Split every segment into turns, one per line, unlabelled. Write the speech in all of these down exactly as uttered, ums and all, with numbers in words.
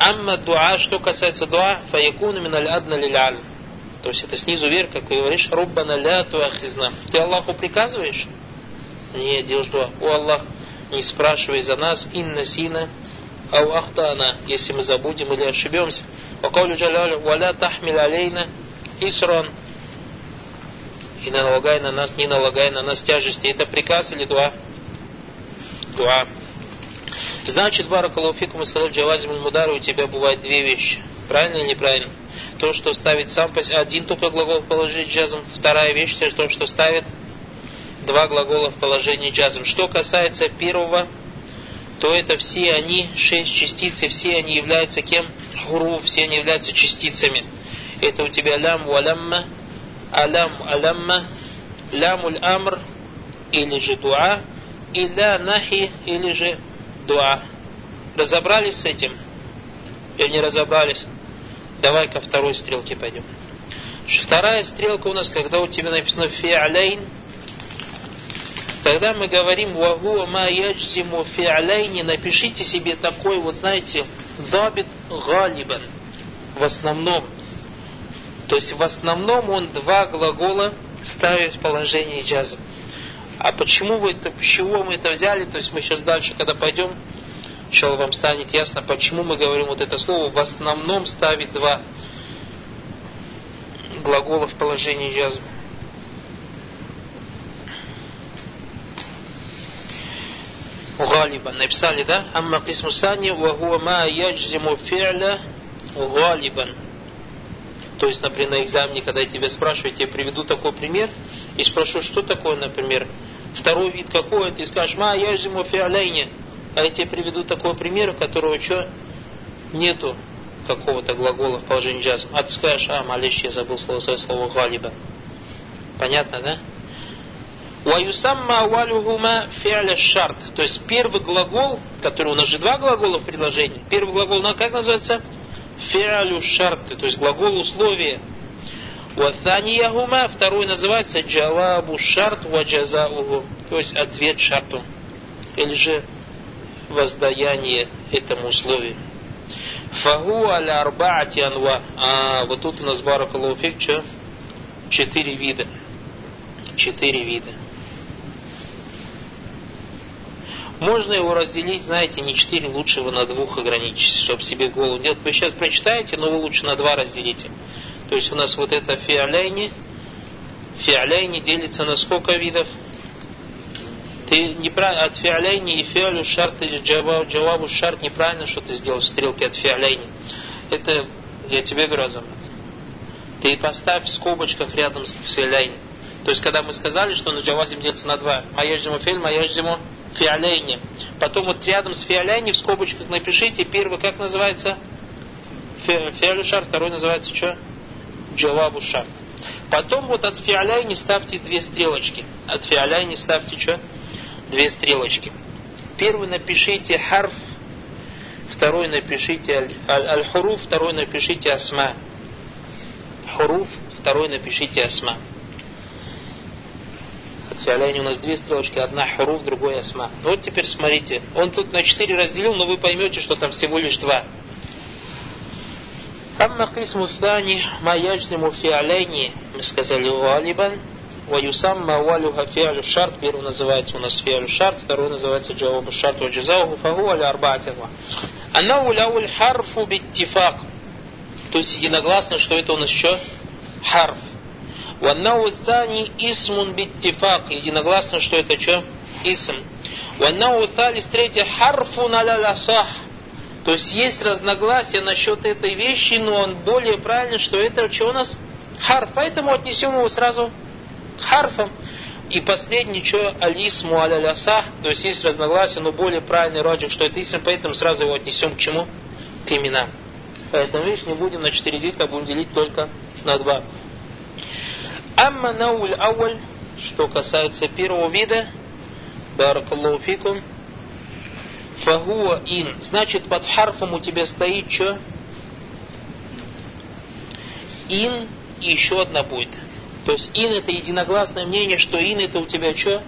Амма дуа, что касается дуа, фаякуну миналь адна лиль аль. То есть это снизу вверх, как ты говоришь, Руббана ля туахизна. Ты Аллаху приказываешь? Нет, делаешь дуа. О Аллах, не спрашивай за нас, инна сина, ау ахтана, если мы забудем или ошибемся. Вакаулю джалялю, валя тахмил алейна, исран. И не налагай на нас, не налагай на нас тяжести. Это приказ или дуа? Дуа. Значит, баракаллаху фикум, сказал джавазим аль-мудари, у тебя бывают две вещи. Правильно или неправильно? То, что ставит сам по себе, один только глагол в положении джазм. Вторая вещь, это то, что ставит два глагола в положении джазм. Что касается первого, то это все они, шесть частиц, и все они являются кем? Хуруф, все они являются частицами. Это у тебя лям валямма, алям алямма, лямуль амр, или же дуа, и ля нахи, или же дуа. Разобрались с этим? Или не разобрались? Давай ко второй стрелке пойдем. Вторая стрелка у нас, когда у тебя написано фи'аляйн, когда мы говорим вагуа ма яджзиму фи'аляйни, напишите себе такой вот, знаете, дабит галибан, в основном. То есть в основном он два глагола ставит в положение джазм. А почему вы это, с чего мы это взяли? То есть мы сейчас дальше, когда пойдем, иншаллах, вам станет ясно, почему мы говорим вот это слово в основном ставит два глагола в положении джазм. Галибан. Написали, да? Амма кисму сани ва хуа ма яджзиму фи'ля галибан. То есть, например, на экзамене, когда я тебя спрашиваю, я тебе приведу такой пример, и спрошу, что такое, например, второй вид какой, ты скажешь, ма яджзиму фи'ляйни. А я тебе приведу такой пример, у которого что? Нету какого-то глагола в положении джазм. А ты скажешь, а, малейш, я забыл слово, слово галиба. Понятно, да? Ваюсамма валюхума фи'ля шарт. То есть первый глагол, который у нас же два глагола в предложении. Первый глагол, ну, как называется? Фи'лю шарт, то есть глагол условия. Ватанияхума, второй называется джавабу шарт ва джазауху, то есть ответ шарту. Или же воздаяние этому условию. Фаху аля арбаати анва. А вот тут у нас баракаллаху фик, что? Четыре вида. Четыре вида. Можно его разделить, знаете, не четыре, лучше его на двух ограничить, чтобы себе голову делать. Вы сейчас прочитаете, но вы лучше на два разделите. То есть у нас вот это фи'аляйни. Фи'аляйни делится на сколько видов? Ты неправильно от фи'аляйни и фи'алю шарт или джавабу, джавабу шарт неправильно, что ты сделал в стрелке от фи'аляйни. Это я тебе говорю, Азамат. Ты поставь в скобочках рядом с фи'аляйни. То есть когда мы сказали, что на джавазим делится на два. Маяджиму фи'ль, маяджиму фи'аляйни. Потом вот рядом с фи'аляйни в скобочках напишите, первый как называется? Фи'алю шарт, второй называется что? Джавабу шарт. Потом вот от фи'аляйни ставьте две стрелочки. От фи'аляйни ставьте что? Две стрелочки. Первый напишите харф, второй напишите аль-хуруф, второй напишите асма. Хуруф, второй напишите асма. От фи'аляйни у нас две стрелочки, одна хуруф, другой асма. Ну вот теперь смотрите, он тут на четыре разделил, но вы поймете, что там всего лишь два. Амма кисму сани ма яджзиму фи'аляйни, мы сказали галибан. Ваюсамма валюха фи'алю шарт. Первый называется у нас фи'алю шарт, второй называется джавабу шарт ва джазауху фаху аля арбаатива. Аннау ляуль харфу биттифак. То есть единогласно, что это у нас что? Харф. Ваннау цани исмун биттифак. Единогласно, что это что? Исм. Ваннау талис третье харфун аля ласах. То есть есть разногласия насчет этой вещи, но он более правильно, что это что у нас? Харф. Поэтому отнесем его сразу харфом. И последний, что алисму аля-лясах, то есть есть разногласия, но более правильный раджик, что это истина, поэтому сразу его отнесем к чему? К именам. Поэтому, видишь, не будем на четыре делить, а будем делить только на два. Амма науль ауаль, что касается первого вида, баракаллаху фикум, фахуа ин, значит под харфом у тебя стоит что? Ин и еще одна будет. То есть ин это единогласное мнение, что ин это у тебя что?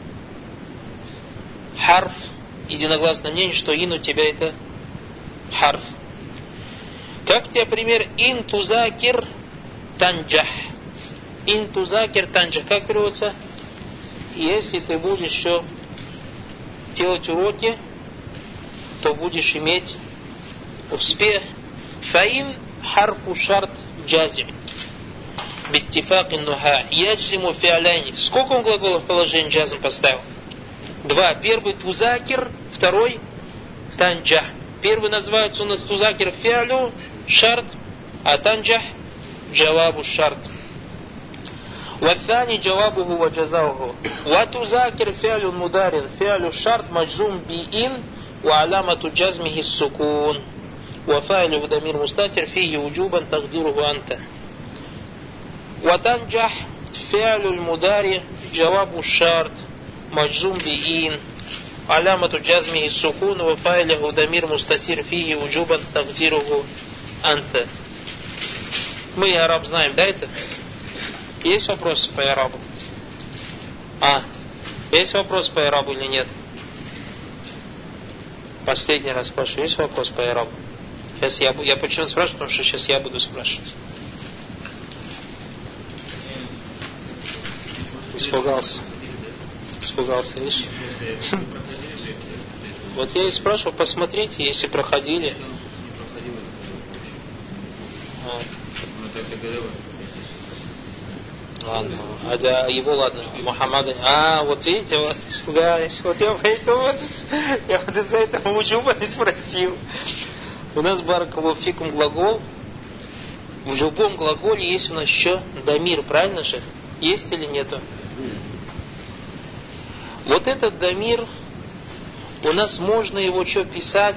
Харф. Единогласное мнение, что ин у тебя это харф. Как тебе пример? Интузакир танджах. Интузакир танджах. Как переводится? Если ты будешь еще делать уроки, то будешь иметь успех. Фаин харфу шарт джазим. Биттифакин нуха. Яджиму фиаляни. Сколько он глаголов в положении джазм поставил? Два. Первый тузакир, второй танджах. Первый называется у нас тузакир фиалю, шарт, а танджах джавабу шарт. والثاني جوابه وجزاؤه وتذاكر فعل مضارع فعل الشرط مجزوم بإن وعلامة جزمه السكون وفاعله ضمير مستتر فيه وجوبا تقديره أنت وتنجح فعل المضارع جواب الشرط مجزوم بإن علامة جزمه السكون وفاعله ضمير مستتر فيه وجوبا تقديره أنت. Мы араб знаем, да, это? Есть вопросы по арабу? А, есть вопрос по арабу или нет? Последний раз спрашиваю, есть вопрос по арабу? Сейчас я, я почему спрашиваю, потому что сейчас я буду спрашивать. Испугался. Испугался, видишь? Вот я и спрашивал, посмотрите, если проходили. Ладно, а да, его ладно, Мухаммада. А, вот видите, вот испугались. Вот я поэтому вот, я вот из-за этого уджуба не спросил. У нас баракаллаху фикум глагол. В любом глаголе есть у нас еще дамир, правильно же? Есть или нету? Вот этот дамир, у нас можно его что писать,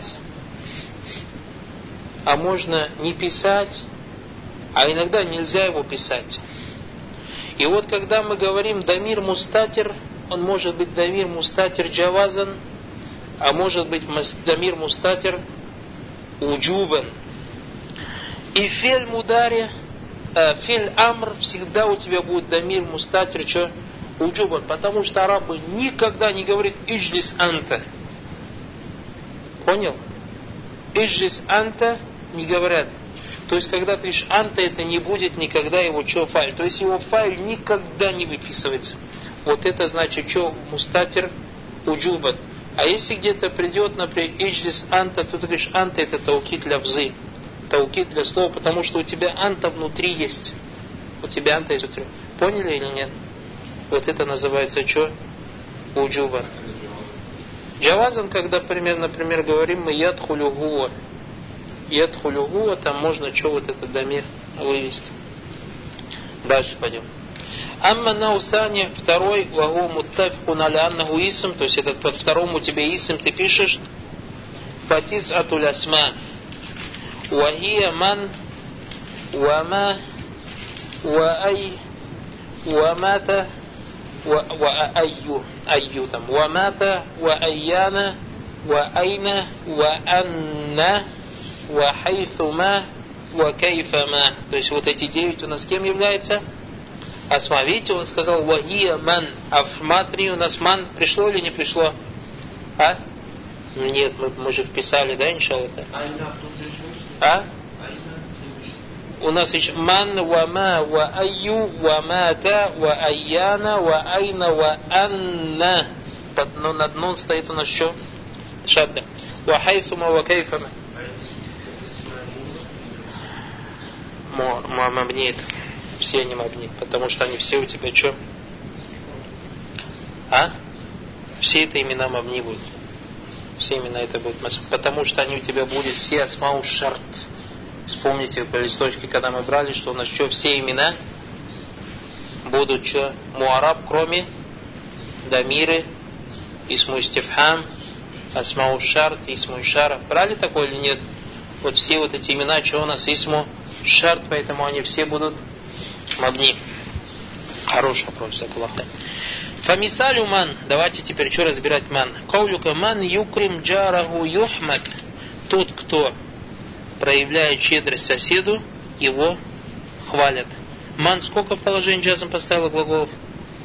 а можно не писать, а иногда нельзя его писать. И вот когда мы говорим дамир мустатир, он может быть дамир мустатир джавазан, а может быть дамир мустатир уджубан. И фель мудари, э, фель амр всегда у тебя будет дамир мустатир что? Уджубан, потому что арабы никогда не говорят иджлис анта. Понял? Иджлис анта не говорят. То есть, когда ты пишешь анта, это не будет никогда его что файль. То есть, его файль никогда не выписывается. Вот это значит, что мустатир уджубан. А если где-то придет, например, иджлис анта, то ты говоришь, анта это таукид для взы. Таукид для слова, потому что у тебя анта внутри есть. У тебя анта есть внутри. Поняли или нет? Вот это называется что? Уджубан. Джавазан, когда, например, например говорим мы ядхулю гуа. Ядхулю гуа, там можно что вот этот дамир вывести. Дальше пойдем. Амма наусани, второй, вагу муттафикун аля аннаху исм, то есть этот под второму тебе исм ты пишешь фатис атуль асма. Вахия ман, вама, ваай, вамата, وأيو أيو تم ومات وأيانا وأين وأن وحيثما وكيفما. То есть вот эти девять у нас кем является? Асма. Видите, он сказал вахия ман. А в матри у нас ман пришло или не пришло? А? Нет, мы, мы же вписали, да, иншаллах? А? У нас еще ман, ва ма, ва айю, ва мата, ва айяна, ва айна, ва анна. Но над нун стоит у нас что? Шадда. Ва хайсума, ва кайфама. Мабнит. Все они мабнит, потому что они все у тебя что? А? Все это имена мабни будут. Все имена это будут. Потому что они у тебя будут все асмау шарт. Вспомните по листочке, когда мы брали, что у нас что, все имена будут что? Муараб, кроме дамиры, исму истифхам, асмау шарт, исму шара. Брали такое или нет? Вот все вот эти имена, что у нас исму шарт, поэтому они все будут мабни. Хороший вопрос, все плохо. Фамисалю ман. Давайте теперь что разбирать ман. Каулюка ман юкрим джараху юхмад. Тот, кто проявляет щедрость соседу, его хвалят. Ман сколько в положении джазм поставила глаголов?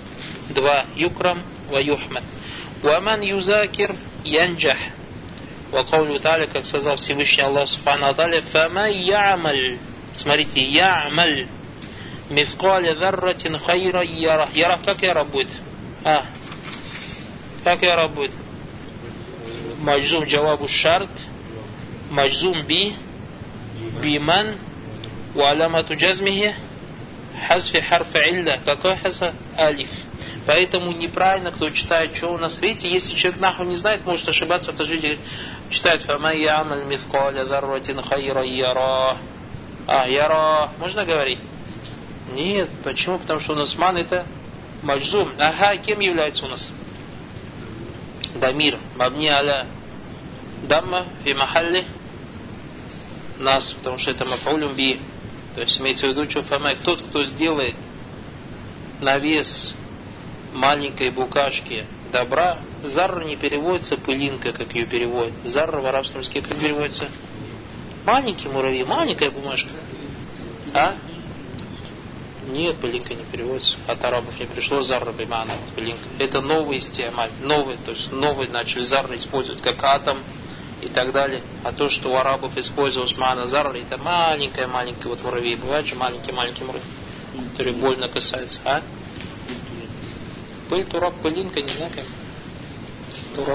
Два. Юкрам ва юхмад. Ва ман юзакир янджах. Вакаулю та'аля, как сказал Всевышний Аллах Субхану ва Тааля, фама я'маль. Смотрите, я'маль. Мифкаля зарратин хайра ярах. Ярах, как ярах будет? А, как ярах будет? Маджзум джавабу шарт. Маджзум би. Биман. Ва'алямату джазмихи. Хазфи харфа илля. Какой хазфа? Алиф. Поэтому неправильно, кто читает, что у нас. Видите, если человек нахуй не знает, может ошибаться, то же читает фама я'маль мифкаля зарратин хайра ярах. А, яра. Можно говорить? Нет. Почему? Потому что у нас ман это маджзум. Ага, кем является у нас? Дамир. Мабни аля дамма фи махалли нас. Потому что это мафаулюм би. То есть имеется в виду, что фама. Тот, кто сделает навес маленькой букашки добра, зарра не переводится пылинка, как ее переводят. Зарра в арабском языке как переводится? Маленький муравей, маленькая бумажка. А? Нет, пылинка не переводится. От арабов не пришло зарра бимана, пылинка. Это новый стиамаль, новый, то есть новый начали зарра использовать как атом и так далее. А то, что у арабов использовалось мана зарра, это маленькая-маленькая вот муравей. Бывает же маленький-маленький муравей, который больно касается. А? Пыль, турак, пылинка, не знаю как. Турак.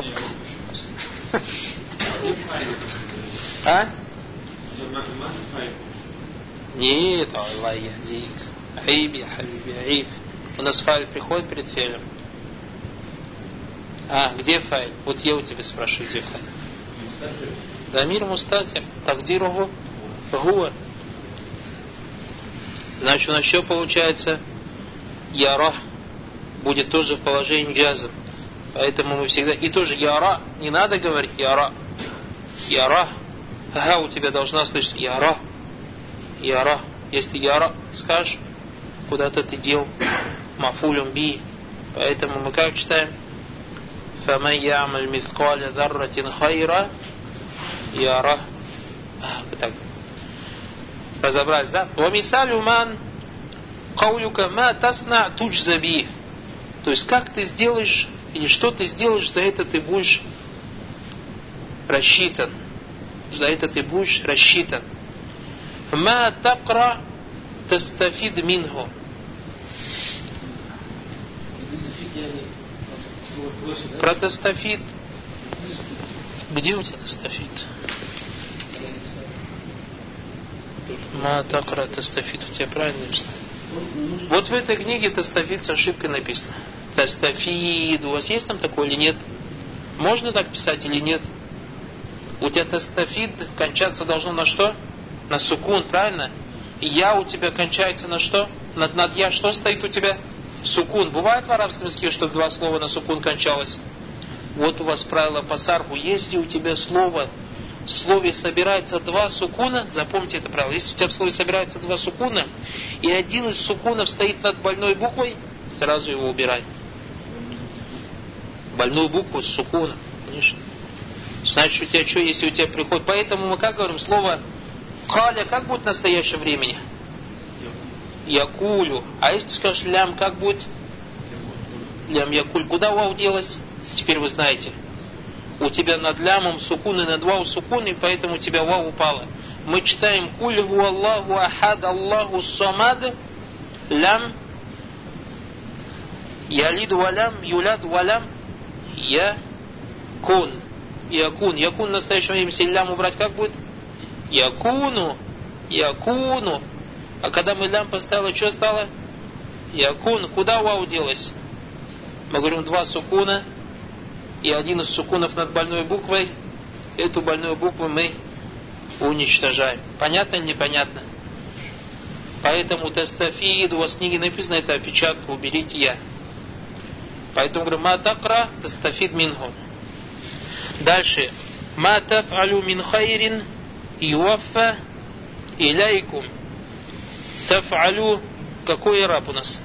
А? Нет, Аллах яхдик. Аиб, я хабиби, аиб. У нас файль приходит перед фейлем. А, где файль? Вот я у тебя спрашиваю, где файль? Дамир мустатир. Тагдируху гуа. Значит, у нас что получается? Ярах будет тоже в положении джазм. Поэтому мы всегда... И тоже яра. Не надо говорить яра. Яра. Ага, у тебя должна слышать яра. Яра. Если яра скажешь, куда-то ты дел мафулюм би. Поэтому мы как читаем? فَمَنْ يَعْمَلْ مِثْقَالَ ذَرَّةٍ خَيْرًا يَرَهُ. Так. Разобрались, да? وَمِثَالُ مَنْ قَوْلُكَ مَا تَصْنَعْ تُجْزَ بِهِ. То есть, как ты сделаешь, или что ты сделаешь, за это ты будешь рассчитан. За это ты будешь рассчитан. Ма такра тастафид минху. Про тастафид. Где у тебя тастафид? Ма такра тастафид. У тебя правильно написано? Вот в этой книге тастафид с ошибкой написано. Тастафид. У вас есть там такое или нет? Можно так писать или нет? У тебя тастафид кончаться должно на что? На сукун, правильно? Я у тебя кончается на что? Над, над я что стоит у тебя? Сукун. Бывает в арабском языке, чтобы два слова на сукун кончалось? Вот у вас правило по сарфу. Если у тебя слово, в слове собирается два сукуна, запомните это правило. Если у тебя в слове собирается два сукуна, и один из сукунов стоит над больной буквой, сразу его убирай. Больную букву с сукуном, конечно. Значит, у тебя что, если у тебя приходит... Поэтому мы как говорим, слово каля, как будет в настоящем времени? Якулю. А если ты скажешь лям, как будет? Лям якуль. Куда вау делась? Теперь вы знаете. У тебя над лямом сукун и над вау сукун, и поэтому у тебя вау упало. Мы читаем куль ху Аллаху ахад Аллаху самад лям ялид валям юляд валям якун. Якун. Якун в настоящем времени, если лям убрать, как будет? Якуну. Якуну. А когда мы лям поставили, что стало? Якун. Куда вау делась? Мы говорим два сукуна. И один из сукунов над больной буквой. Эту больную букву мы уничтожаем. Понятно или непонятно? Поэтому тастафид, у вас в книге написано, это опечатка, уберите я. Поэтому говорим, ма такра тастафид минху. Дальше. Ма таф'алю мин хайрин юаффа иляйкум. Таф'алю. Какой раб у нас?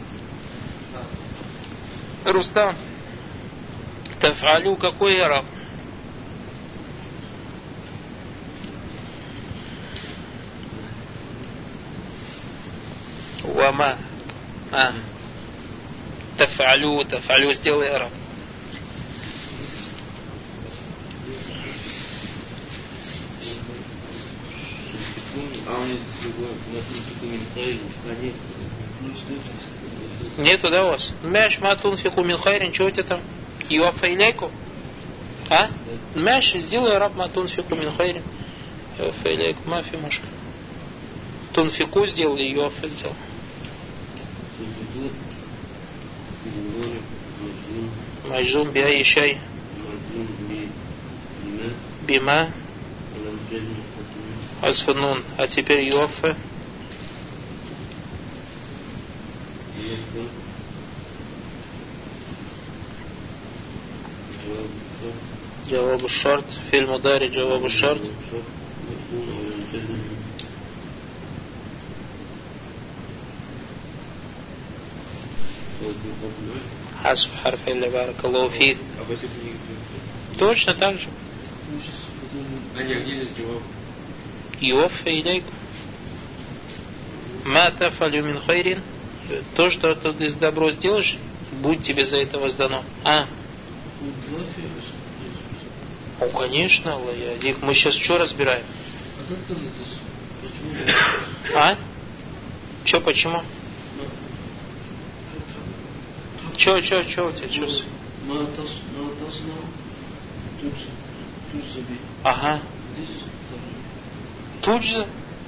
Рустам. Таф'алю. Какой раб? Вама. А. Таф'алю. Таф'алю. Сделай раб. Нету, да, у вас? Мяш матун фику мин хайрин, что у тебя там? Юафа илейку? А? Мяш, сделай раб матун фику мин хайрин. Юафа илейку, мафи мушка. Тунфику сделал и юафа сделал. Майжум биа ишай. Бима. Асфанун. А теперь юафа. جواب الشرط في المضارع جواب الشرط حذف حرف إلا بارك الله فيك. Точно так же. يوفى إليك ما تفعل من خير. То, что ты из добро сделаешь, будь тебе за это воздано. А? Ну, конечно, Аллах. Их мы сейчас что разбираем? А? Че, почему? Че, че, че у тебя чувство? Ага. Тут же?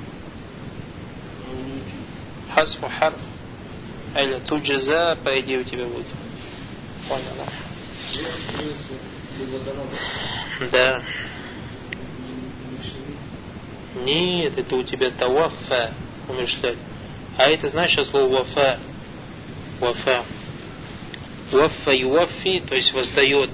Хасфу харф. Или тут же за, по идее, у тебя будет. Понял. Да. Нет, это у тебя тавафа, умышлять. А это знаешь, что слово вафа? Вафа. Вафа юафи, то есть воздает.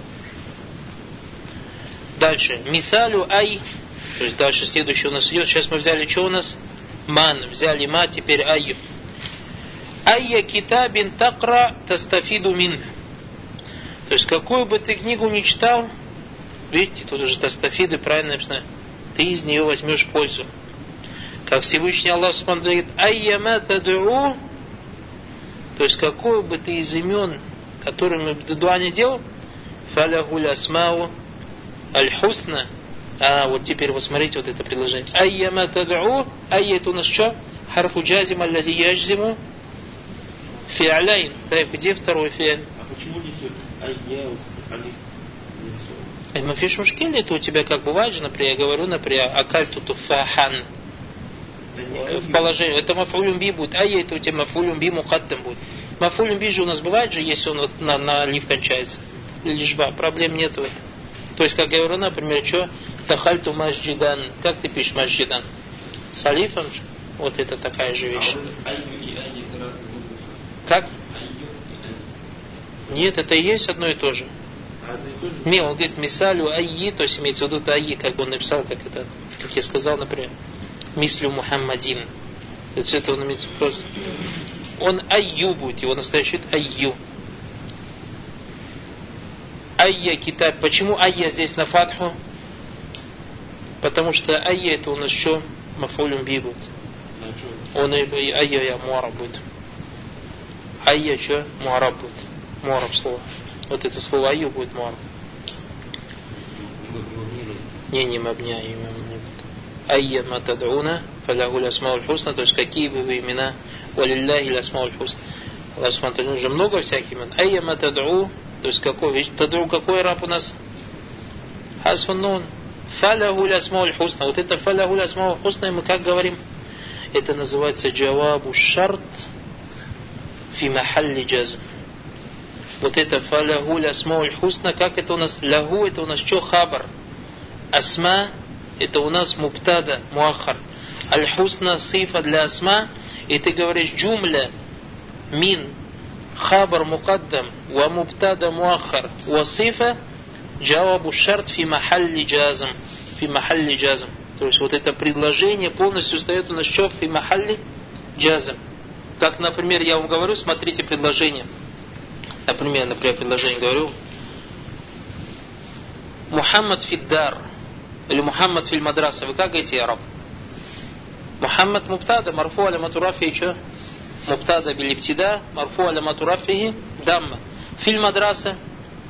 Дальше. Мисалю ай. То есть дальше следующее у нас идет. Сейчас мы взяли что у нас? Ман. Взяли ма, теперь ай. Айя китабин такра тастафиду мин. То есть какую бы ты книгу ни читал, видите, тут уже тастафиды, правильно написано, ты из нее возьмешь пользу. Как Всевышний Аллах Субхану говорит, айяма тад'у, то есть какую бы ты из имен, которыми бы ты дуа не делал, фаляхуль асмау аль-хусна. А вот теперь вот смотрите вот это предложение. Айяма тад'у, айя это у нас что? Харфу джазим аллази яджзиму фи'аляйн. Так, где второй фи'аль?
А почему не айя алиф?
Мафиш мушкиль, это у тебя как бывает же, например, я говорю, например, акальту туфахан. В положении, это мафулюм би будет, а это у тебя мафулюм би мукаддам будет. Мафулюм би же у нас бывает же, если он вот на, на алиф кончается. Лишба, проблем нету. То есть, как я говорю, например, что? Тахальту масджидан. Как ты пишешь масджидан? С алифом же? Вот это такая же вещь. Как? Нет, это и есть одно и то же. Не, он говорит, мисалю айи, то есть имеется в виду айи, как он написал, как это, как я сказал, например, мислю Мухаммадин. То есть это он имеется просто. Он айю будет, его настоящий вид айю. Айя китаб. Почему айя здесь на фатху? Потому что айя это у нас что? Мафулюм би будет. Он и айя я муараб будет. Айя что? Муараб будет. Муараб слово. Вот это слово айю будет муараб. Не, не мабня, не мабня. Айя матад'уна, фаляху лясмауль хусна, то есть какие бы вы имена, валилляхи лясмауль хусна. Аллах смотрит, уже много всяких имен. Айя матад'у, то есть какой, ведь тад'у, какой раб у нас? Хасфун нун. Фаляху лясмауль хусна. Вот это фаляху лясмауль хусна, мы как говорим? Это называется джавабу шарт фи махалли джазм. Вот это фаляху лясмауль хусна, как это у нас? Лягу, это у нас что? Хабар. Асма, это у нас муптада, муахар. Аль-хусна сифа для асма, и ты говоришь джумля мин хабар мукаддам ва муптада муахар ва сифа джавабу шарт фи махалли джазм. Фи махалли джазм. То есть вот это предложение полностью стоит у нас что? Фи махалли джазм. Как, например, я вам говорю, смотрите предложение. Например, например, предложение говорю. Мухаммад фиддар. Или Мухаммад филь мадраса. Вы как говорите, араб? Мухаммад муптада, марфу аля матурафи, что? Муптада билиптида, марфу аля матурафи, дамма. Филь мадраса,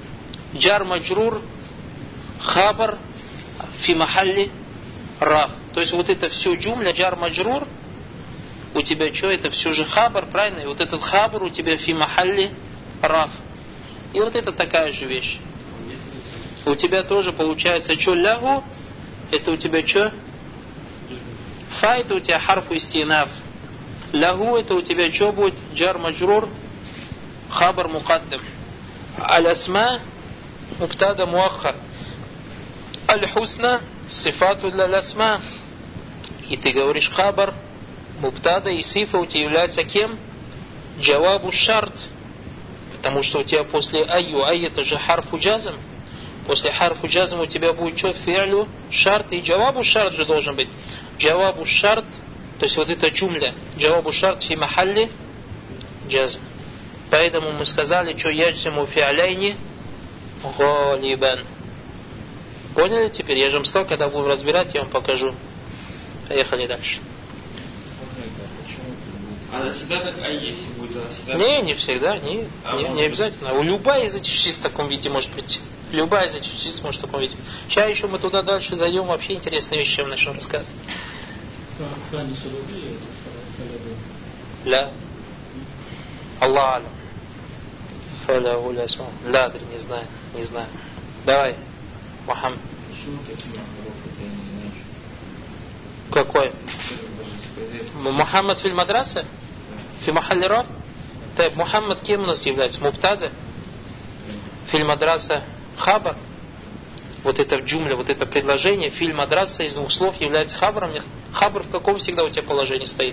джар маджрур, хабар, фи махалли, раф. То есть вот это все джумля, джар маджрур, у тебя что, это все же хабар, правильно? И вот этот хабар у тебя фи махалли раф. И вот это такая же вещь. У тебя тоже получается, что лягу, это у тебя что? Фа это у тебя харфу истинаф. Лягу это у тебя что будет? Джар маджрур, хабар мукаддам. Аль-асма муктада муаххар. Аль-хусна сифату для аль-асма. И ты говоришь хабар, муктада и сифа у тебя является кем? Джавабу шарт. Потому что у тебя после айю, ай это же харфу джазм. После харфу джазм у тебя будет что? Фи'лю шарт. И джавабу шарт же должен быть. Джавабу шарт, то есть вот это джумля. Джавабу шарт фи махалли джазм. Поэтому мы сказали, что яджзиму фи'аляйни галибан. Поняли теперь? Я же вам сказал, когда будем разбирать, я вам покажу. Поехали дальше.
А всегда так, а если будет, а всегда...
Не, не всегда, не, а не, не обязательно. Любая из этих частиц в таком виде может прийти. Любая из этих частиц может в таком виде. Сейчас еще мы туда дальше зайдем, вообще интересные вещи в нашем рассказе. Ля. Аллах алям. Фаля уля асма. Ладри, не знаю, не знаю. Давай, Мухаммад. Какой? Мухаммад филь мадраса? Фи махалли раф? Так, Мухаммад кем у нас является? Муптада? Филь мадраса хабар? Вот это джумля, вот это предложение, филь мадраса из двух слов является хабаром. Хабар в каком всегда у тебя положении стоит?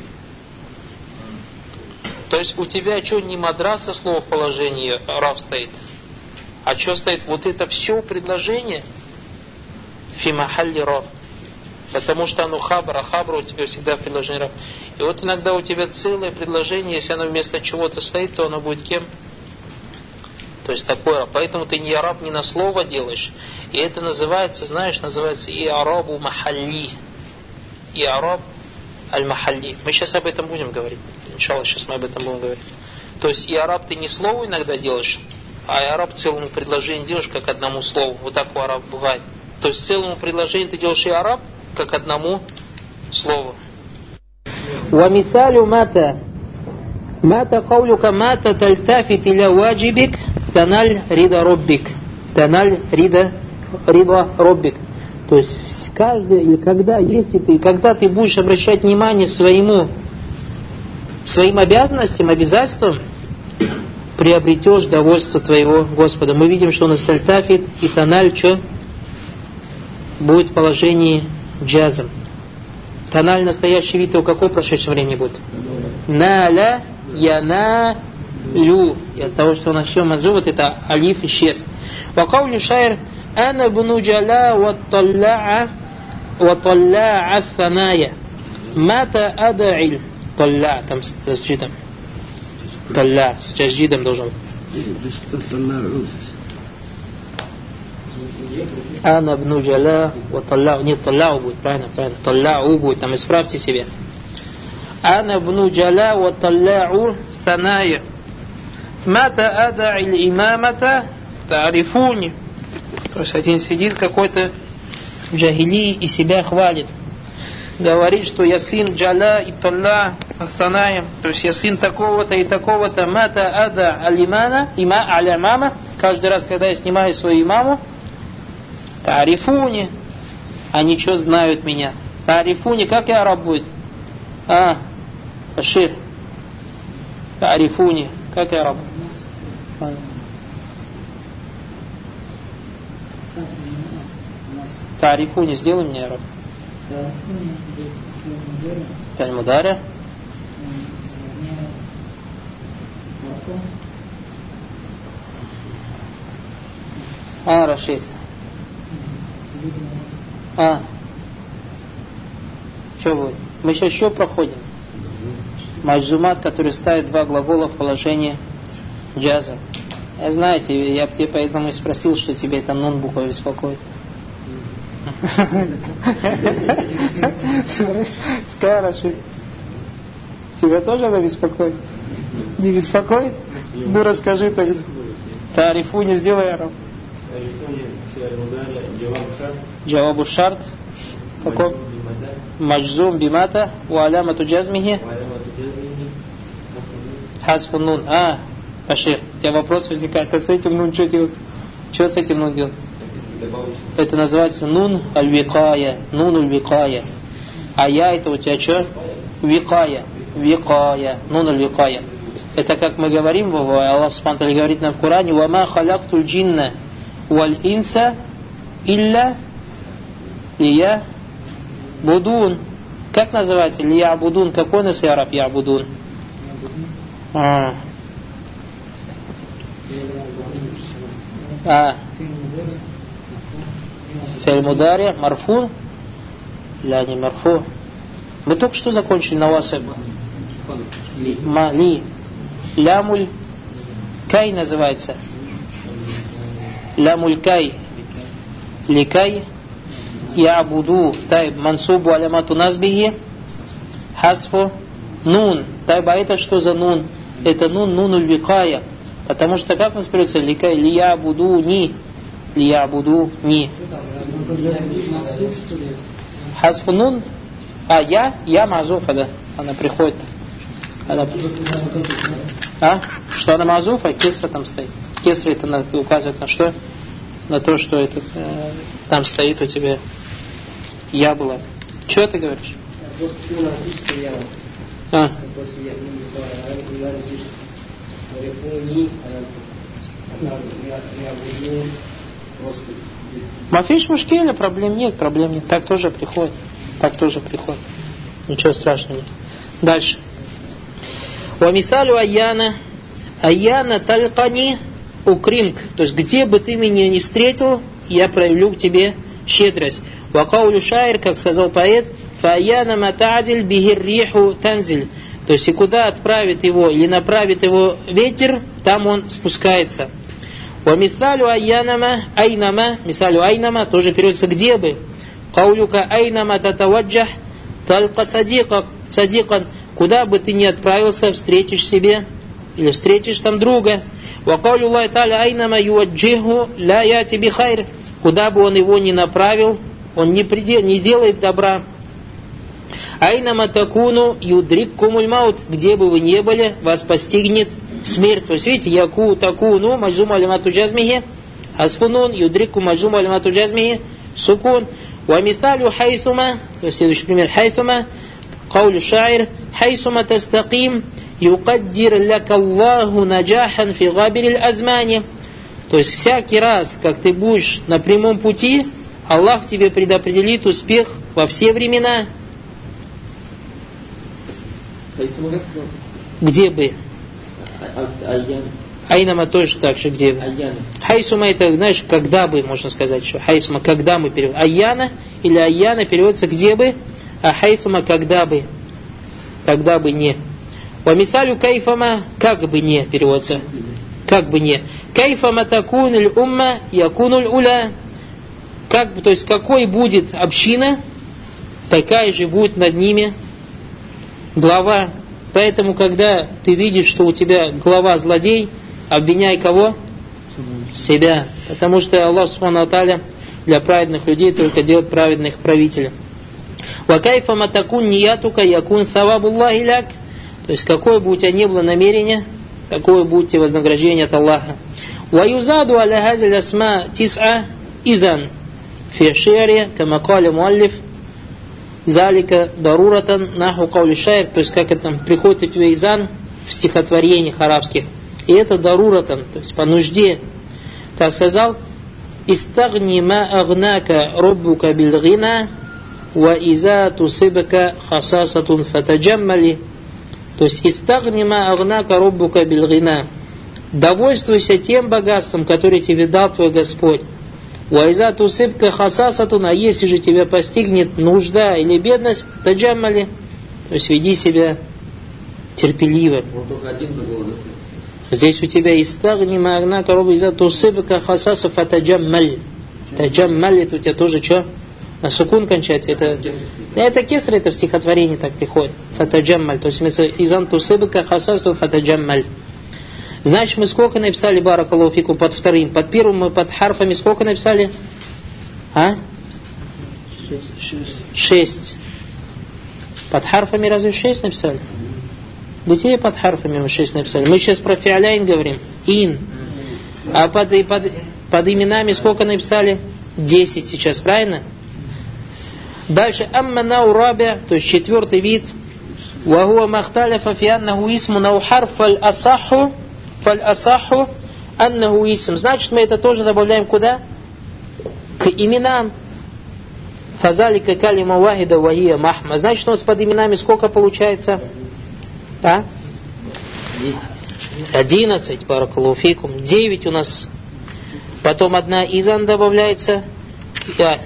То есть у тебя что, не мадраса слово в положении раф стоит? А что стоит? Вот это все предложение фи махалли раф. Потому что оно хабар, а хабар у тебя всегда в предложении раф. И вот иногда у тебя целое предложение, если оно вместо чего-то стоит, то оно будет кем? То есть такой раб. Поэтому ты не араб не на слово делаешь. И это называется, знаешь, называется и арабу махалли. И араб аль-махалли. Мы сейчас об этом будем говорить. Иншаллах, сейчас мы об этом будем говорить. То есть и араб ты не слово иногда делаешь, а и араб целому предложению делаешь как одному слову. Вот так у араб бывает. То есть целому предложению ты делаешь и араб как одному слову. ومثال مات مات قولك مات تلتفت إلى واجبك تنال رضا ربك تنال رضا رضا ربك. То есть каждый или когда, если ты, когда ты будешь обращать внимание своему, своим обязанностям, обязательствам, приобретешь довольство твоего Господа. Мы видим, что у нас тальтафит и таналь, что будет в положении джазм. Таналь настоящий вид, то какой в прошедшем времени будет? Наля, яна, лю. И от того, что у нас все маджу, вот это алиф исчез. Вакаулю шайр ана бну джала ва таллаа ва таллаа фаная. Мата ада'иль. Таллаа, там с таджидом. Таллаа, с таджидом должен быть. Ана бну джала ва таллаа. Нет, таллау будет, правильно, правильно. Таллау будет, там исправьте себе. Ана бну джала ва таллау фаная. Мата ада'иль имамата тарифуни. То есть один сидит какой-то в джахили и себя хвалит. Говорит, что я сын Джаля и Талла Астаная. То есть я сын такого-то и такого-то. Мата ада алимана, има алямама. Каждый раз, когда я снимаю свою имаму, тарифуни. Они что знают меня? Тарифуни, как я араб будет? А, Ашир. Тарифуни, как я араб? Тарифуни, сделай мне араб. Аль-Мударя. А, Рашид. А. Что будет? Мы сейчас что проходим? Маджумат, который ставит два глагола в положении джаза. Я знаете, я бы тебе поэтому и спросил, что тебе это нун буква беспокоит. Скажи, Рашид, тебя тоже она беспокоит? Не беспокоит? Ну расскажи тогда. Тарифу не сделай араб. Джавабу шарт. Какой? маджзум бимата, ва алямату джазмихи хасфун нун. А, Башир, у тебя вопрос возникает, а с этим нун что делать? Что с этим нун делать? Это называется нун аль-викая, нун аль-викая. А я это у тебя что? Викая, викая, нун аль-викая. Это как мы говорим, Аллах Субхану ва Тааля говорит нам в Коране: «Вама халактуль джинна валь инса илля лия будун». Как называется? Лия будун. Какой у нас араб я будун? А. А. Фе'ль мудари, марфу? Ля, не марфу. Мы только что закончили на вас. Мали. Лямуль кай называется. Лямуль кай. Ликай. Я'буду. Тайб мансубу алямату назбихи. Хасфу. Нун. Тайб, а это что за нун? Это нун, нунуль викая. Потому что как у нас переводится? Ликай. Лиябуду ни. Лиябуду ни. Хасфу нун. А я, я мазуфа, да. Она приходит. Она... А? Что она мазуфа? Кесра там стоит. Кесра это на, указывает на что? На то, что это э, там стоит у тебя я была. Что ты говоришь? А? Мафиш мушкеля, проблем нет, проблем нет. Так тоже приходит. Так тоже приходит. Ничего страшного нет. Дальше. Вамисалю айяна. Айяна талькани укримк. То есть, где бы ты меня не встретил, я проявлю к тебе щедрость. Вакаулю шайр, как сказал поэт, фаяна матадиль бихирриху танзиль. То есть, и куда отправит его или направит его ветер, там он спускается. Вамисалю айянама айнама. Мисалю айнама тоже переводится где бы. Каулюка айнама татаваджах талька садикак садикан. Куда бы ты ни отправился, встретишь себе или встретишь там друга. Вакаулю Аллах та'аля айнама юаджиху ля яти бихайр. Куда бы он его ни направил, он не, придел, не делает добра. Айнама такуну юдриккумуль маут. Где бы вы ни были, вас постигнет смерть. То есть, видите, яку такуну маджзум алямату джазмихи асфунун юдрикку маджзум алямату джазмихи сукун. Вамисалю хайсума. То есть, следующий пример хайсума. Каулю шаир хайсума тастаким юкаддир ляка Аллаху наджахан фи габириль азмани. То есть всякий раз, как ты будешь на прямом пути, Аллах тебе предопределит успех во все времена. Где бы? Айнама тоже так же, где бы. Хайсума это, знаешь, когда бы, можно сказать, что хайсума, когда мы переводим. Айяна или айяна переводится где бы, а хайсума когда бы. Когда бы не. Вамисалю кайфама, как бы не переводится. Как бы не. Кайфама такунуль умма якунуль уля. Как, то есть какой будет община, такая же будет над ними глава. Поэтому, когда ты видишь, что у тебя глава злодей, обвиняй кого? Себя. Потому что Аллах Субхану ва Тааля для праведных людей только делает праведных правителей. Ва кайфама такун ниятука якун савабуллахи ляк. То есть, какое бы у тебя ни было намерение, такое будет тебе вознаграждение от Аллаха. Ва юзаду аля хазиль асма тис'a изан фи ши'ри кама каля муаллиф залика даруратан наху каули шайр. То есть, как это приходит у тебя изан в стихотворениях арабских. И это даруратан, то есть по нужде. Как сказал, истагни ма агнака роббука бил гина ва иза тусибака хасасатун фатаджаммали. То есть, истагнима агнака роббука бильгина. Довольствуйся тем богатством, которое тебе дал твой Господь. Уайза тусыбка хасасатун, а если же тебя постигнет нужда или бедность, таджаммали, то есть веди себя терпеливо. Здесь у тебя истагнима агнака роббука иза тусыбка хасаса фатаджаммали. Таджаммали, это у тебя тоже что? На сукун кончается. Это, это кесра, это в стихотворении так приходит. Фатаджаммаль. То есть изан тусыбка хасасу фатаджаммаль. Значит, мы сколько написали баракаллаху фикум под вторым? Под первым мы под харфами сколько написали? А? Шесть. Под харфами разве шесть написали? Бытие под харфами мы шесть написали. Мы сейчас про фи'ляйн говорим. Ин. А под, под, под именами сколько написали? десять сейчас, правильно? Дальше. Амма нау раби, то есть четвертый вид. Вахуа махталяфа фи аннаху исму нау харф фаль асаху фаль асаху аннаху исм. Значит, мы это тоже добавляем куда? К именам. Фазалика калима вахида вахия махма. Значит, у нас под именами сколько получается? А? Одиннадцать, баракаллаху фикум. Девять у нас. Потом одна изан добавляется. Да.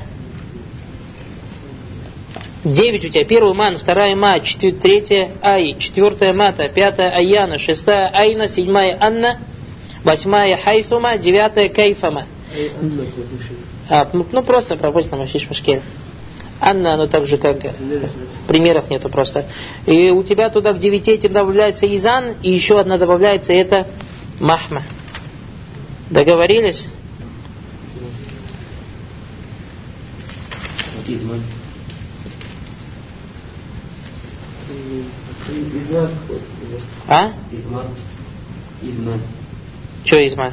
Девять у тебя. Первая ман, вторая ма, четвертая, третья ай, четвертая мата, пятая аяна, шестая айна, седьмая анна, восьмая хайфума, девятая кайфама. А, ну просто пропустим на мафиш мушкель. Анна, оно так же, как примеров нету просто. И у тебя туда к девяти этим добавляется изан, и еще одна добавляется, это махма. Договорились? А? Че изма?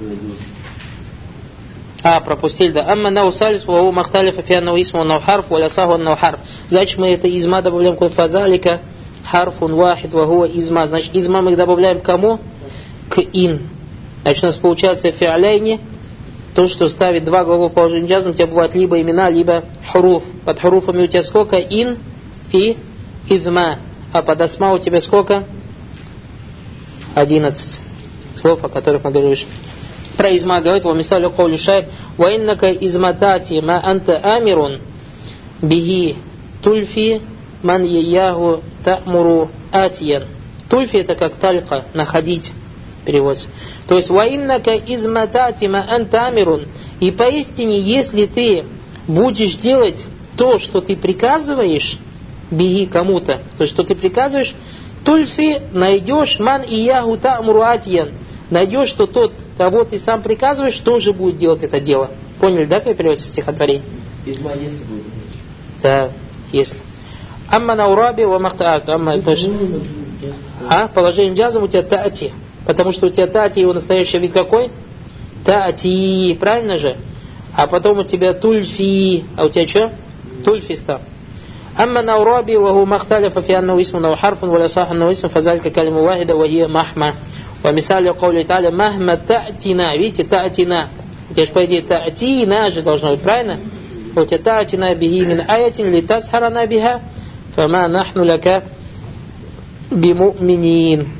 А, пропустили, да. Амма нау салис, вау махталифа фи аннау исму нау харф, валя саху аннау харф. Значит, мы это изма добавляем к фазалика, харфун вахид, вагуа изма. Значит, изма мы добавляем к кому? К ин. Значит, у нас получается фи'ляйни, то, что ставит два глагола в положении джазм, у тебя бывают либо имена, либо хуруф. Под хуруфами у тебя сколько? Ин и изма. А под асма у тебя сколько? Одиннадцать слов, о которых мы говорили. Про изма говорит, во мисалю каули шайр, ва иннака изматати ма анта амирун бихи тульфи ман яяху та'муру атиян. Тульфи это как талька, находить, переводится. То есть, ва иннака изматати ма анта амирун. И поистине, если ты будешь делать то, что ты приказываешь, беги кому-то, то есть, что ты приказываешь, тульфи найдешь ман яяху та'муру атиян. Найдешь, что тот, кого ты сам приказываешь, тоже будет делать это дело. Поняли, да, как переводится стихотворение?
Изма если будет.
Да, если. Амма наураби ва махта'ат. Амма, а, положение джазм у тебя та'ати. Потому что у тебя та'ати, его настоящий вид какой? Та'ати, правильно же? А потом у тебя тульфи. А у тебя что? Тульфи стал. Амма наураби ва ху махталяфа фи аннау исму нау харфун валя саху аннау исм фазалька калиму вахида ва хия махма. По мисалю каули та'аля махма та'тина. Видите, та'тина. У тебя же по идее та'тина же должно быть, правильно? У тебя та'тина бихи мин аятин ли тасхарана биха фама нахну лака биму'минин.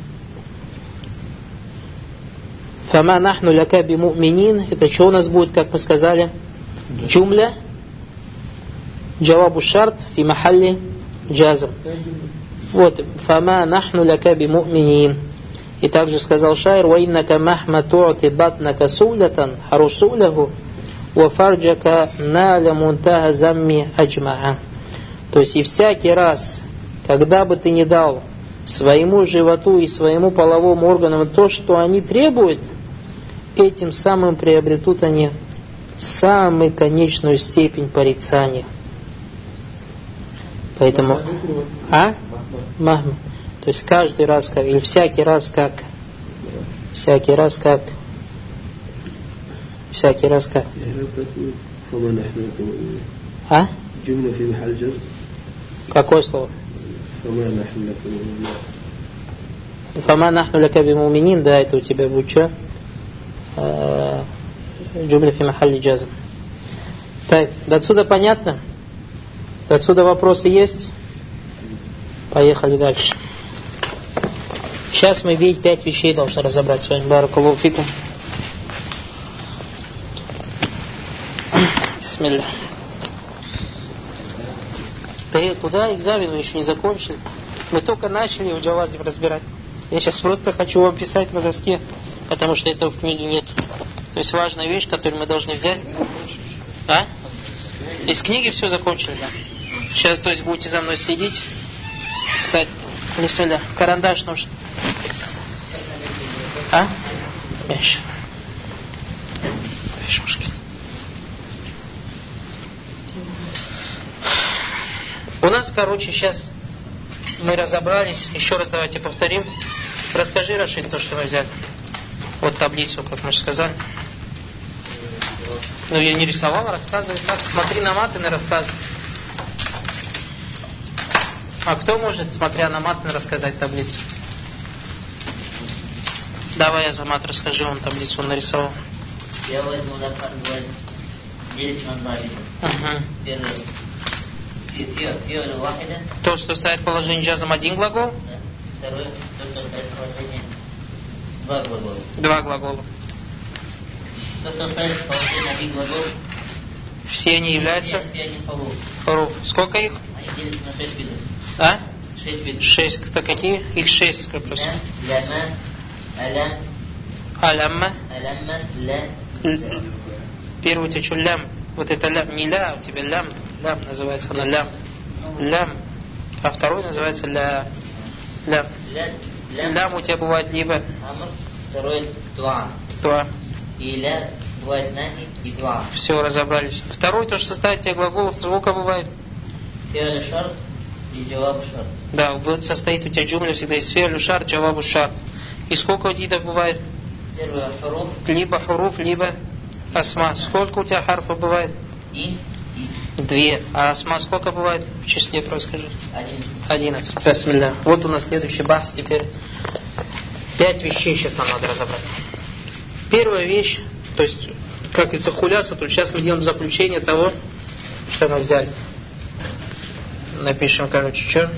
Фама нахну лака биму'минин. Это что у нас будет, как мы сказали? Джумля. Джавабу шарт фи махалли джазм. Вот. Фама нахну лака биму'минин. И также сказал шайр, وَإِنَّكَ مَحْمَ تُعْتِ بَطْنَكَ سُؤْلَةً حَرُسُؤْلَهُ وَفَرْجَكَ نَالَ مُنْتَهَ زَمِّ أَجْمَعًا. То есть и всякий раз, когда бы ты не дал своему животу и своему половому органам то, что они требуют, этим самым приобретут они самую конечную степень порицания. Поэтому... А? Махма. То есть каждый раз как, или всякий раз как, всякий раз как, всякий раз как. А? Какое слово? Фама нахну лака биму'минин, да, это у тебя будет что? Джумля фи махалли джазм. Так, до отсюда понятно? До отсюда вопросы есть? Поехали дальше. Сейчас мы видеть пять вещей должны разобрать с вами. Баракаллаху фикум. Бисмилля. Куда экзамен мы еще не закончили? Мы только начали в джавазе разбирать. Я сейчас просто хочу вам писать на доске, потому что этого в книге нет. То есть важная вещь, которую мы должны взять. А? Из книги все закончили, да. Сейчас, то есть, будете за мной следить, писать. Бисмилля. Карандаш нужен. А? Меньше. У нас, короче, сейчас мы разобрались. Еще раз давайте повторим. Расскажи, Рашид, то, что мы взяли. Вот таблицу, как мы же сказали. Ну, я не рисовал, рассказывай так. Смотри на мат и на рассказ. А кто может, смотря на мат, рассказать таблицу? Давай я за мат расскажу, он таблицу он нарисовал.
Я возьму на будет делить на два вида.
Угу.
Первый. Фиоль вахида.
То, что ставит положение джазом один глагол.
Да. Второй, то, что ставит положение два глагола.
Два глагола.
То, что ставит положение один глагол.
Все они являются?
Все они харуф.
Харуф. Сколько их?
Они делятся на шесть видов.
А?
Шесть видов.
Шесть. Кто какие? Их шесть. Как просто.
Ля, ляма, алям.
Алямма.
Алямма, ля.
Л- Первый у тебя что? Лям. Вот это лям. Не ля, у тебя лям. Лям называется она лям. Лям. А второй называется ля. Лям.
Ля, лям.
Лям у тебя бывает либо
Амр. Второй дуа.
туа.
И ля бывает нахи и дуа.
Все, разобрались. Второй, то, что ставит тебе глаголов, сколько бывает?
Фиоль шарт и джаваб шарт.
Да, вот состоит у тебя джумля всегда из фиалю шарт, джавабу шарт. И сколько видов бывает?
Первый харуф.
Либо хуруф, либо асма. Сколько у тебя харфов бывает?
И. И.
Две. А асма сколько бывает в числе, просто скажи?
Одиннадцать.
Одиннадцать. Бисмилля. Вот у нас следующий бахс теперь. Пять вещей сейчас нам надо разобрать. Первая вещь, то есть, как из-за хуляса, то сейчас мы делаем заключение того, что мы взяли. Напишем, короче, что?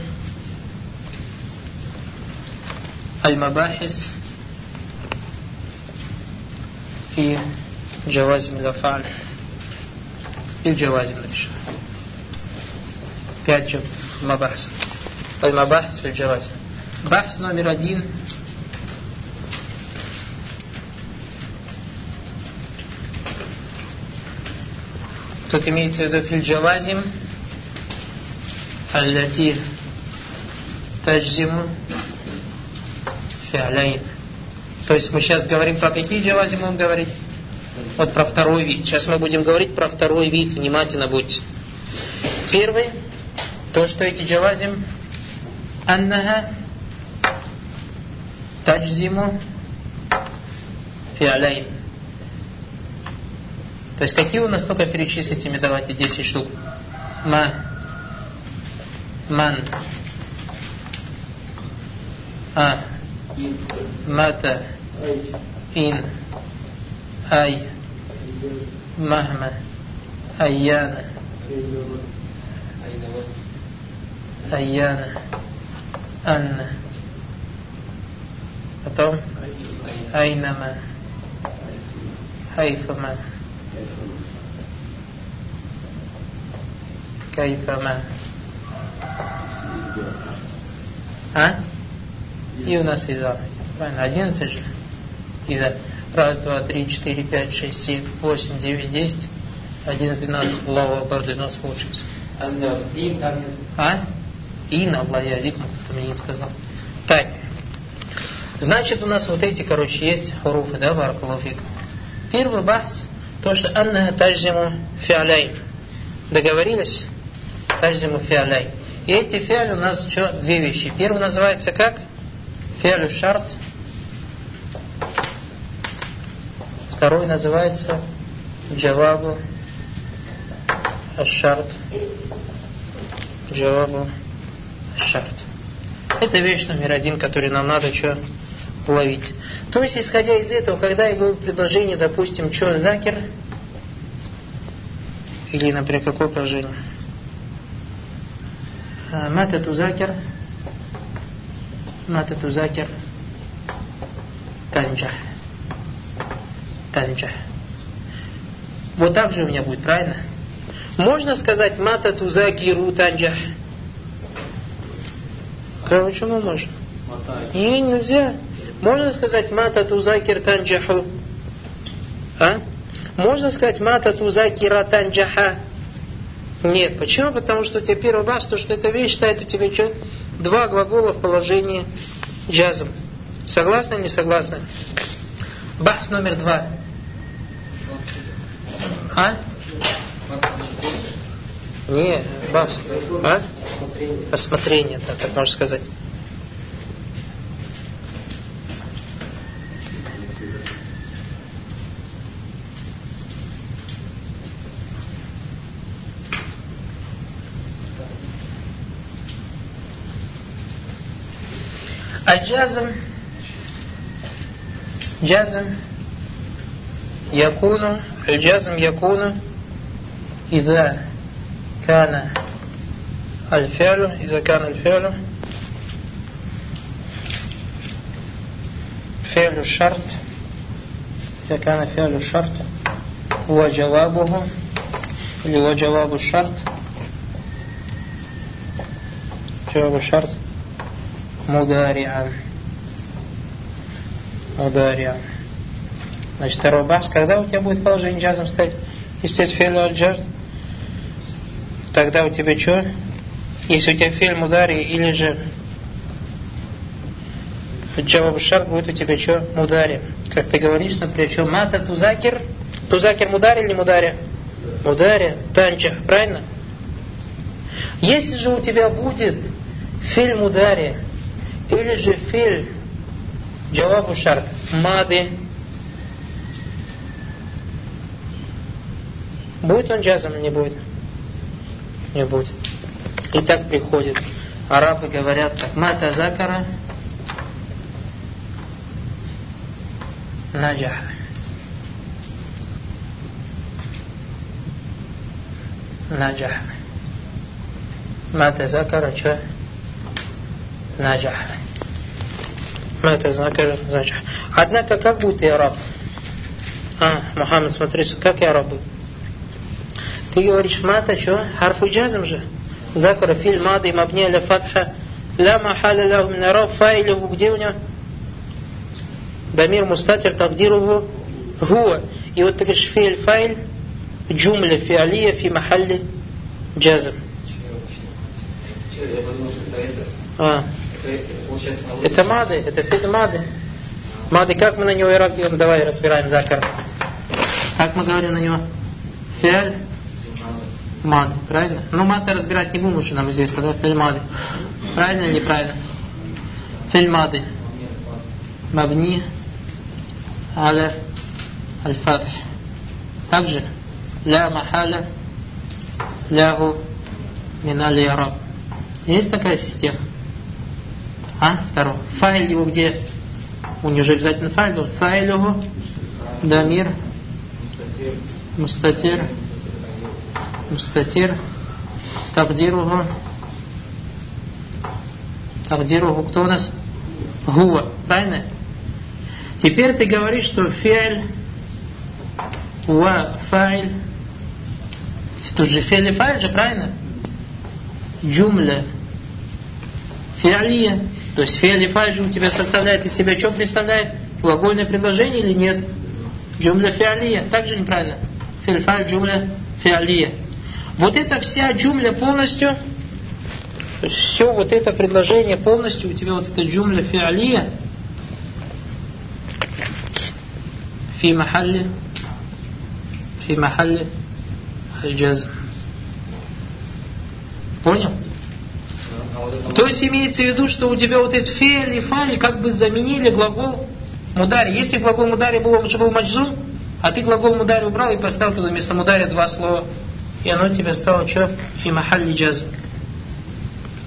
Аль-Мабахис фи джавазим ля-фа'ль. И джавазим напишем. Пять мабахис. Аль-Мабахис фи джавазим. Бахс номер один. Тут имеется в виду фи джавазим аллати таджзиму фи'ляйн. То есть мы сейчас говорим про какие джавазим будем говорить? Вот про второй вид. Сейчас мы будем говорить про второй вид. Внимательно будьте. Первый, то, что эти джавазим аннаха таджзиму фи'ляйн. То есть какие у нас только перечислить ими, давайте десять штук. Ма, ман, а, мата, ин, ай, махма, айяна, айяна, анна. Потом айнама, хайфама, кайфама. А? И у нас иза. Правильно, одиннадцать же. Иза. Раз, два, три, четыре, пять, шесть, семь, восемь, девять, десять, одиннадцать, двенадцать. Аллаху акбар, двенадцать получится. А? Ин, Аллах ядикум, кто мне не сказал. Так. Значит, у нас вот эти, короче, есть хуруфы, да, баракаллаху фикум. Первый бахс, то, что анна таджзиму фи'ляйн. Договорились? Таджзиму фи'ляйн. И эти фи'ль у нас что? Две вещи. Первый называется как? Фи'лю шарт. Второй называется джавабу аш-шарт. Джавабу аш-шарт. Это вещь номер один, которую нам надо что? Уловить. То есть, исходя из этого, когда я говорю предложение, допустим, что закер, или, например, какое предложение? Мата тузакер, мата тузакер, танджах, танджах. Вот так же у меня будет, правильно? Можно сказать мата тузакиру танджах? Почему можно? И нельзя. Можно сказать мата тузакир танджаху? А? Можно сказать мата тузакира танджаха? Нет. Почему? Потому что у тебя первый бахс, то, что эта вещь ставит у тебя что? Два глагола в положении джазм. Согласны, не согласны? Бахс номер два. А? Не, бахс. А? Рассмотрение, да, так можно сказать. الجازم جازم يكون الجازم يكون إذا كان الفعل إذا كان الفعل فعل الشرط إذا كان فعل الشرط هو جوابه اللي هو جواب الشرط جواب الشرط مضارعا مضارعا. Значит, второй бахс, когда у тебя будет положение джазм стоять? Если это фейль аль-джар, тогда у тебя что? Если у тебя фейль мудари или же джаваб шарт, будет у тебя что? Мудари. Как ты говоришь, например, что мата тузакир, тузакир мудари или мудари? Мудари, танча, правильно? Если же у тебя будет фейль мудари или же фейль джаваб шарт, мады, будет он джазм или не будет? Не будет. И так приходит. Арабы говорят так: мата закара наджаха. Наджаха. Мата закара ча наджаха. Мата закара наджаха. Однако, как будет и араб? А, Мухаммад, смотри, как и араб будет? Ты говоришь мата, что? Харфу джазм же. Закара филь мады мабни аля фатха ла махаля лаху мин араб фаилюху, где у него? Дамир мустатир тагдируху хуа. И вот ты говоришь филь фаиль джумля фиалия фи махалли джазм. А. Это мады, это филь мады. Мады, как мы на него ирак делаем? Давай разбираем закар. Как мы говорим на него? Фиаль мады, правильно? Но маты разбирать не будем, уже нам известно, да? Филь мады. Правильно или неправильно? Филь мады. Мабни аля аль-фатх. Также ля махаля ляху мин аль-яраб. Есть такая система? А? Второе. Фаиль его где? У него же обязательно фаиль. Фаилюху дамир мустатир мустатир тагдируху тагдируху кто у нас? Гуа. Правильно? Теперь ты говоришь, что фи'ль ва фа'иль, тут же фи'ль и фа'иль же, правильно? Джумля фи'лия, то есть фи'ль и фа'иль же у тебя составляет из себя, что представляет? Глагольное предложение или нет? Джумля фи'лия, также неправильно. Фи'ль фа'иль джумля фи'лия. Вот это вся джумля полностью, все вот это предложение полностью, у тебя вот это джумля фи'лия фи махалли фи махалли аль-джазм. Понял? То есть имеется в виду, что у тебя вот эти фи'ль и фа'ль как бы заменили глагол мудари. Если глагол мудари был, он же был маджзум, а ты глагол мудари убрал и поставил туда вместо мудари два слова, и оно тебе стало что? Фи махалли джазм.